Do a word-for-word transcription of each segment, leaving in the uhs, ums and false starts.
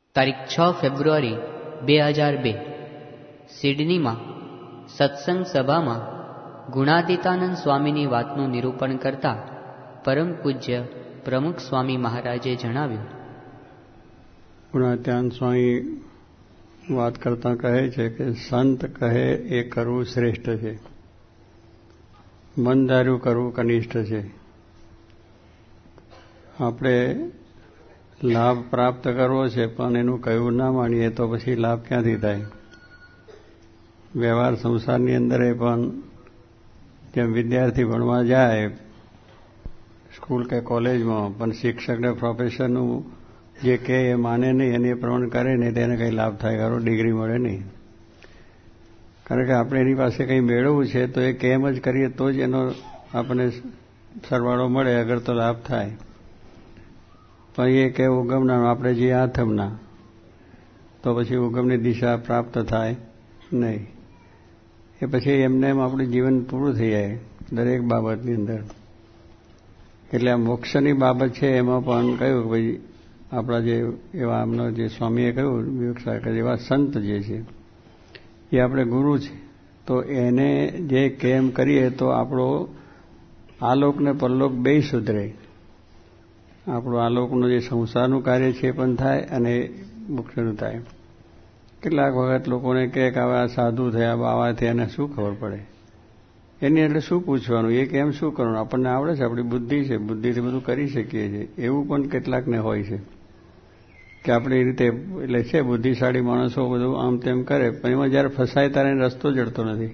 તારીખ છ ફેબ્રુઆરી બે હજાર બે સિડનીમાં સત્સંગ સભામાં ગુણાતીતાનંદ સ્વામીની વાતનું નિરૂપણ કરતા પરમ પૂજ્ય પ્રમુખ સ્વામી મહારાજે જણાવ્યું. ગુણાતીતાનંદ સ્વામી વાત કરતા કહે છે કે સંત કહે એ કરવું શ્રેષ્ઠ છે, મન ધાર્યું કરવું કનિષ્ઠ છે. આપણે લાભ પ્રાપ્ત કરવો છે પણ એનું કયું ના માનીએ તો પછી લાભ ક્યાંથી થાય? વ્યવહાર સંસારની અંદર પણ જેમ વિદ્યાર્થી ભણવા જાય સ્કૂલ કે કોલેજમાં, પણ શિક્ષકને પ્રોફેસરનું જે કહે એ માને નહીં અને એ પ્રમાણે કરે નહીં તેને કંઈ લાભ થાય ખરો? ડિગ્રી મળે નહીં. કારણ કે આપણે એની પાસે કંઈ મેળવવું છે તો એ કેમ જ કરીએ તો જ એનો આપણને સરવાળો મળે, અગર તો લાભ થાય. પણ એ કે ઉગમના આપણે જે આથમના તો પછી ઉગમની દિશા પ્રાપ્ત થાય નહીં. એ પછી એમને એમ આપણું જીવન પૂરું થઈ જાય દરેક બાબતની અંદર. એટલે આ મોક્ષની બાબત છે એમાં પણ કહ્યું કે ભાઈ આપણા જે એવા એમનો જે સ્વામીએ કહ્યું વિવેકસા કે એવા સંત જે છે એ આપણે ગુરુ છે, તો એને જે કેમ કરીએ તો આપણો આલોક ને પરલોક બેય સુધરે. આપણું આલોકનું જે સંસારનું કાર્ય છે એ પણ થાય અને મોક્ષનું થાય. કેટલાક વખત લોકોને કહે કે હવે આ સાધુ થયા બાવાથી એને શું ખબર પડે? એની એટલે શું પૂછવાનું? એ કેમ શું કરવાનું? આપણને આવડે છે, આપણી બુદ્ધિ છે, બુદ્ધિથી બધું કરી શકીએ છીએ. એવું પણ કેટલાકને હોય છે કે આપણે એ રીતે એટલે છે બુદ્ધિશાળી માણસો બધું આમ તેમ કરે, પણ એમાં જયારે ફસાય ત્યારે રસ્તો જડતો નથી.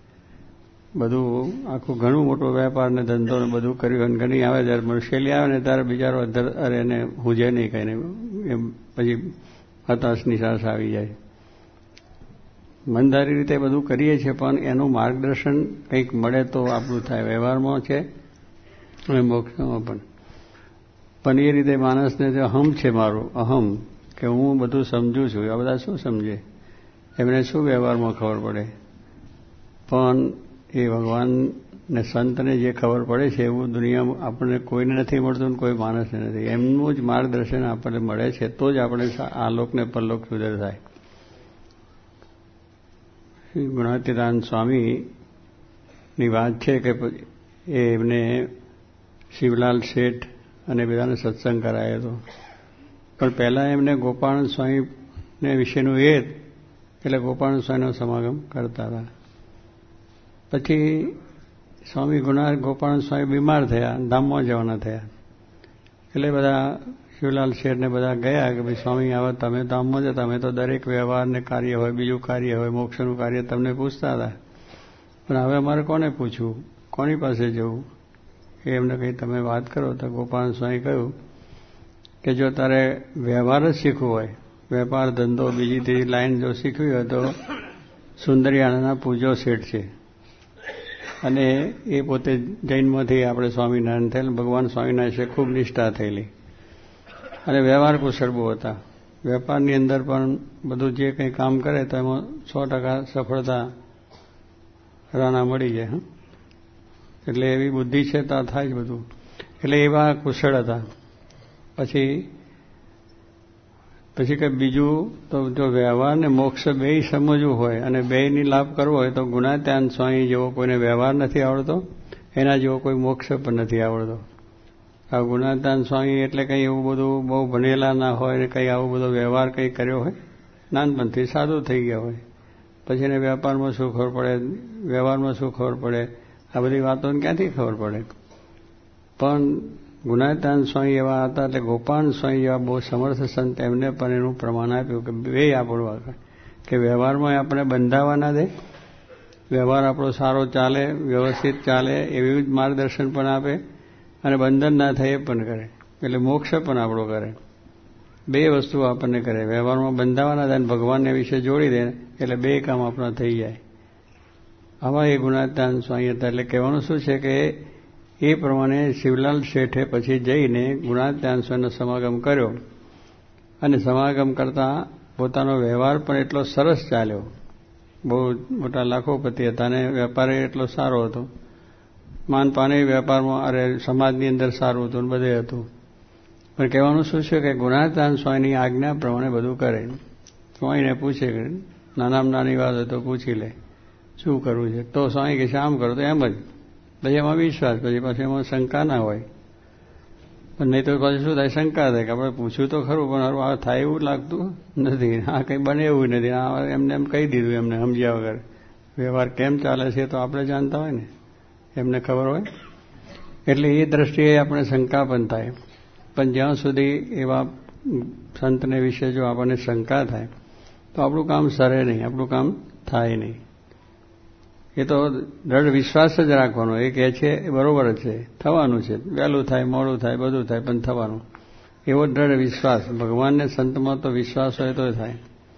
બધું આખું ઘણું મોટો વેપાર ને ધંધો ને બધું કર્યું અને ઘણી આવે જયારે મુશ્કેલી આવે ને ત્યારે બિચારો અરે એને હુજે નહીં કહીને એમ પછી હતાશ નિરાશ આવી જાય. મનદારી રીતે બધું કરીએ છીએ પણ એનું માર્ગદર્શન કંઈક મળે તો આપણું થાય. વ્યવહારમાં છે અને મોક્ષમાં પણ. પણ એ રીતે માણસને જે અહમ છે મારું અહમ કે હું બધું સમજું છું, આ બધા શું સમજે? એમને શું વ્યવહારમાં ખબર પડે? પણ એ ભગવાન ને સંતને જે ખબર પડે છે એવું દુનિયામાં આપણને કોઈને નથી મળતું ને કોઈ માણસને નથી. એમનું જ માર્ગદર્શન આપણને મળે છે તો જ આપણે આલોક ને પરલોક સુધર થાય. શ્રી ગુણાતીતાનંદ સ્વામીની વાત છે કે એ એમને શિવલાલ શેઠ અને બધાને સત્સંગ કરાયો હતો. પણ પહેલા એમને ગોપાળાનંદ સ્વામીને વિશેનું એ એટલે ગોપાળાનંદ સ્વામીનો સમાગમ કરતા હતા. પછી સ્વામી ગુણા ગોપાળાનંદ સ્વામી બીમાર થયા, ધામમાં જવાના થયા. એટલે બધા શિવલાલ શેઠને બધા ગયા કે ભાઈ સ્વામી આવો તમે ધામમાં જતા, અમે તો દરેક વ્યવહારને કાર્ય હોય, બીજું કાર્ય હોય, મોક્ષનું કાર્ય તમને પૂછતા હતા, પણ હવે અમારે કોને પૂછવું, કોની પાસે જવું? એ એમને કંઈ તમે વાત કરો. તો ગોપાળાનંદ સ્વામી કહ્યું કે જો તારે વ્યવહાર જ શીખવું હોય, વેપાર ધંધો બીજી ત્રીજી લાઈન જો શીખવી હોય તો સુંદરિયાણાના પૂજો શેઠ છે અને એ પોતે જૈનમાંથી આપણે સ્વામિનારાયણ થયેલા, ભગવાન સ્વામિનારાયણ છે, ખૂબ નિષ્ઠા થયેલી અને વ્યવહાર કુશળ બહુ હતા. વેપારની અંદર પણ બધું જે કંઈ કામ કરે તો એમાં સો ટકા સફળતા રાણા મળી જાય. એટલે એવી બુદ્ધિ છે તો થાય જ બધું. એટલે એવા કુશળ હતા. પછી પછી કે બીજું તો જો વ્યવહાર ને મોક્ષ બેય સમજવું હોય અને બેયની લાભ કરવો હોય તો ગુણાતીતાનંદ સ્વામી જેવો કોઈને વ્યવહાર નથી આવડતો, એના જેવો કોઈ મોક્ષ પણ નથી આવડતો. આ ગુણાતીતાનંદ સ્વામી એટલે કંઈ એવું બધું બહુ ભણેલા ના હોય ને કંઈ આવો બધો વ્યવહાર કંઈ કર્યો હોય, નાનપણથી સાદું થઈ ગયા હોય. પછી એને વેપારમાં શું ખબર પડે, વ્યવહારમાં શું ખબર પડે, આ બધી વાતોને ક્યાંથી ખબર પડે? પણ ગુણાતીતાનંદ સ્વામી એવા હતા એટલે ગોપાળાનંદ સ્વામી જેવા બહુ સમર્થ સંત એમને પણ એનું પ્રમાણ આપ્યું કે બે આપણું કે વ્યવહારમાં આપણે બંધાવા ના દે, વ્યવહાર આપણો સારો ચાલે, વ્યવસ્થિત ચાલે એવું જ માર્ગદર્શન પણ આપે અને બંધન ના થાય એ પણ કરે. એટલે મોક્ષ પણ આપણો કરે. બે વસ્તુ આપણને કરે. વ્યવહારમાં બંધાવા ના થાય અને ભગવાનને વિશે જોડી દે એટલે બે કામ આપણા થઈ જાય. આવા એ ગુણાતીતાનંદ સ્વામી હતા. એટલે કહેવાનું શું છે કે એ પ્રમાણે શિવલાલ શેઠે પછી જઈને ગુણાતીતાનંદ સ્વામીનો સમાગમ કર્યો અને સમાગમ કરતા પોતાનો વ્યવહાર પણ એટલો સરસ ચાલ્યો. બહુ મોટા લાખોપતિ હતા અને વેપાર એટલો સારો હતો. માનપાને વેપારમાં અરે સમાજની અંદર સારું હતું બધે હતું. પણ કહેવાનું શું છે કે ગુણાતીતાનંદ સ્વામીની આજ્ઞા પ્રમાણે બધું કરે. સ્વામીને પૂછે કે નાનામાં નાની વાત હોય તો પૂછી લે શું કરવું છે, તો સ્વામી કે આમ કરો તો એમ જ, પછી એમાં વિશ્વાસ, પછી પાછું એમાં શંકા ના હોય. પણ નહીં તો પછી શું થાય, શંકા થાય કે આપણે પૂછ્યું તો ખરું પણ આ થાય એવું લાગતું નથી, આ કંઈ બને એવું નથી, આ એમને એમ કહી દીધું, એમને સમજ્યા વગર. વ્યવહાર કેમ ચાલે છે તો આપણે જાણતા હોય ને, એમને ખબર હોય, એટલે એ દ્રષ્ટિએ આપણે શંકા પણ થાય. પણ જ્યાં સુધી એવા સંતને વિશે જો આપણને શંકા થાય તો આપણું કામ સરે નહીં, આપણું કામ થાય નહીં. એ તો દ્રઢ વિશ્વાસ જ રાખવાનો. એ કહે છે એ બરોબર જ છે, થવાનું છે, વહેલું થાય મોડું થાય બધું થાય પણ થવાનું, એવો દ્રઢ વિશ્વાસ. ભગવાનને સંતમાં તો વિશ્વાસ હોય તો થાય.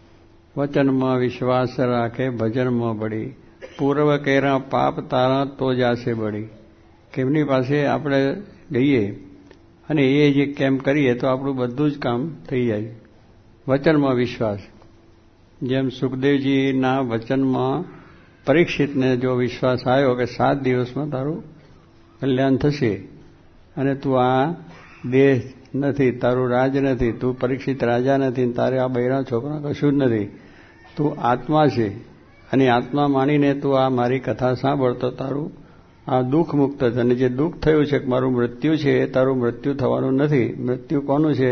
વચનમાં વિશ્વાસ રાખે ભજનમાં બળી, પૂર્વ કેરા પાપ તારા તો જાશે બળી. કેમની પાસે આપણે ગઈએ અને એ જે કેમ કરીએ તો આપણું બધું જ કામ થઈ જાય. વચનમાં વિશ્વાસ, જેમ સુખદેવજીના વચનમાં પરીક્ષિતને જો વિશ્વાસ આવ્યો કે સાત દિવસમાં તારું કલ્યાણ થશે અને તું આ દેહ નથી, તારું રાજ નથી, તું પરીક્ષિત રાજા નથી, તારે આ બૈરા છોકરા કશું જ નથી, તું આત્મા છે અને આત્મા માનીને તું આ મારી કથા સાંભળતો તારું આ દુઃખ મુક્ત છે. અને જે દુઃખ થયું છે કે મારું મૃત્યુ છે એ તારું મૃત્યુ થવાનું નથી. મૃત્યુ કોનું છે?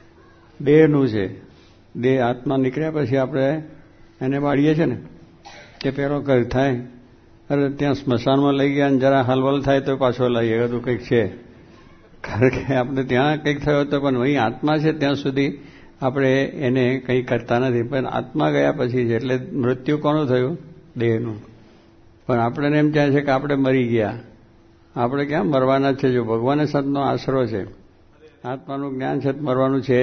દેહનું છે. દેહ આત્મા નીકળ્યા પછી આપણે એને બાળીએ છીએ ને, તે પેલો કઈ થાય, અરે ત્યાં સ્મશાનમાં લઈ ગયા અને જરા હલવલ થાય તો પાછો લઈએ, બધું કંઈક છે. કારણ કે આપણે ત્યાં કંઈક થયો તો પણ અહીં આત્મા છે ત્યાં સુધી આપણે એને કંઈ કરતા નથી. પણ આત્મા ગયા પછી છે એટલે મૃત્યુ કોનું થયું? દેહનું. પણ આપણને એમ થાય છે કે આપણે મરી ગયા, આપણે ક્યાં મરવાના છે. જો ભગવાન સંતનો આશરો છે, આત્માનું જ્ઞાન છે, મરવાનું છે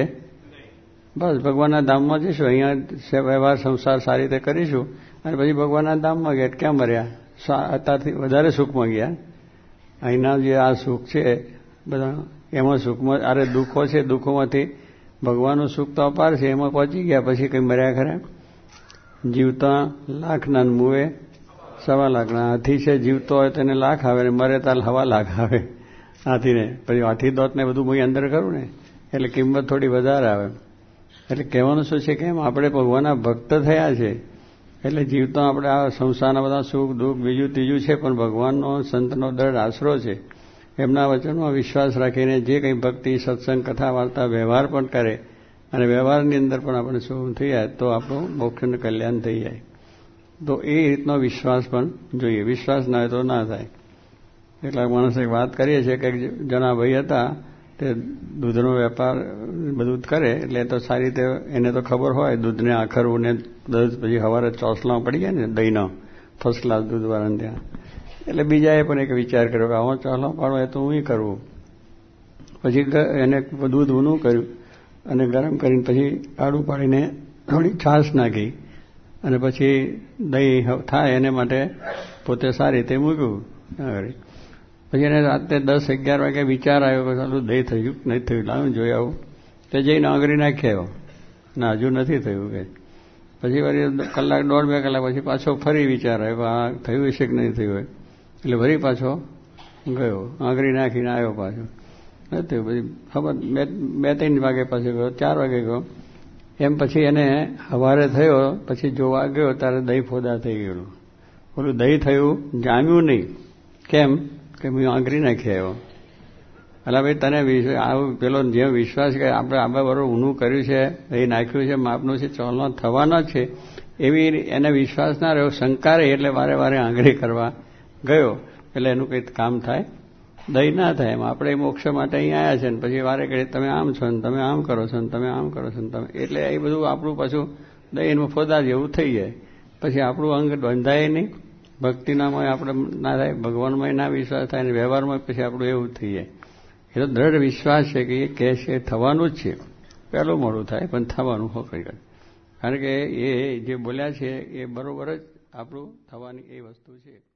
બસ. ભગવાનના ધામમાં જઈશું, અહીંયા વ્યવહાર સંસાર સારી રીતે કરીશું અને પછી ભગવાનના ધામમાં ગયા. ક્યાં મર્યા? અત્યારથી વધારે સુખમાં ગયા. અહીંના જે આ સુખ છે બધા એમાં સુખમાં, અરે દુઃખો છે, દુઃખોમાંથી ભગવાનનું સુખ તો અપાર છે, એમાં પહોંચી ગયા પછી કંઈ મર્યા ખરા? જીવતા લાખના મુએ સવા લાખના. હાથી છે, જીવતો હોય તેને લાખ આવે ને મરે તાલ હવા લાખ આવે હાથીને. પછી હાથી દોત ને બધું હું અંદર કરું ને એટલે કિંમત થોડી વધારે આવે. એટલે કહેવાનું શું છે કે એમ આપણે ભગવાનના ભક્ત થયા છે એટલે જીવતા આપણે આ સંસારના બધા સુખ દુઃખ બીજું ત્રીજું છે, પણ ભગવાનનો સંતનો દ્રઢ આશરો છે. એમના વચનમાં વિશ્વાસ રાખીને જે કંઈ ભક્તિ સત્સંગ કથા વાર્તા વ્યવહાર પણ કરે અને વ્યવહારની અંદર પણ આપણે શું થઈ જાય તો આપણું મોક્ષનું કલ્યાણ થઈ જાય. તો એ રીતનો વિશ્વાસ પણ જોઈએ. વિશ્વાસ ના હોય તો ના થાય. કેટલાક માણસે વાત કરીએ છીએ કે જણા ભાઈ હતા તે દૂધનો વેપાર બધું કરે એટલે તો સારી રીતે એને તો ખબર હોય દૂધને આખરવું ને દૂધ પછી સવારે ચોસલા પડી જાય ને દહીંનો ફર્સ્ટ ક્લાસ દૂધવાળાને ત્યાં. એટલે બીજાએ પણ એક વિચાર કર્યો કે આવો ચોસલો પાડવો એ તો હું કરું. પછી એને દૂધ ઊનું કર્યું અને ગરમ કરીને પછી કાળું પાડીને થોડી છાશ નાખી અને પછી દહીં થાય એને માટે પોતે સારી રીતે મૂક્યું. પછી એને રાત્રે દસ અગિયાર વાગે વિચાર આવ્યો કે ચાલું દહીં થયું નહીં થયું, લાવું જોઈ આવું. તે જઈને આંગળી નાખી આવ્યો, ના હજુ નથી થયું કે. પછી વળી કલાક દોઢ બે કલાક પછી પાછો ફરી વિચાર આવ્યો કે આ થયું હશે કે નહીં થયું હોય. એટલે વળી પાછો ગયો, આંગળી નાખીને આવ્યો પાછો, નથી થયું. પછી ખબર બે બે ત્રણ વાગે પાછો ગયો, ચાર વાગે ગયો. એમ પછી એને સવારે થયો પછી જોવા ગયો ત્યારે દહીં ફોદા થઈ ગયેલું. ઓલું દહીં થયું જામ્યું નહીં. કેમ કે હું આંગળી નાખી આવ્યો. એટલે ભાઈ તને આવું પેલો જે વિશ્વાસ કે આપણે આંબા બરોબર ઊનું કર્યું છે, દહીં નાખ્યું છે, માપનું છે, ચોલનો થવાનો જ છે, એવી એને વિશ્વાસ ના રહ્યો, શંકા રહી એટલે વારે વારે આંગળી કરવા ગયો. એટલે એનું કંઈ કામ થાય? દહીં ના થાય. એમ આપણે મોક્ષ માટે અહીં આવ્યા છે ને પછી વારે ઘડી તમે આમ છો ને તમે આમ કરો છો ને તમે આમ કરો છો ને તમે, એટલે એ બધું આપણું પાછું દહીંનું ફોદા જેવું થઈ જાય. પછી આપણું અંગ બંધાય નહીં, ભક્તિનામાં આપણે ના થાય, ભગવાનમાં ના વિશ્વાસ થાય ને વ્યવહારમાં પછી આપણું એવું થઈ જાય. એ તો દ્રઢ વિશ્વાસ છે કે એ કહે છે થવાનું જ છે. પહેલું મોડું થાય પણ થવાનું હોય. કારણ કે એ જે બોલ્યા છે એ બરોબર જ આપણું થવાની એ વસ્તુ છે.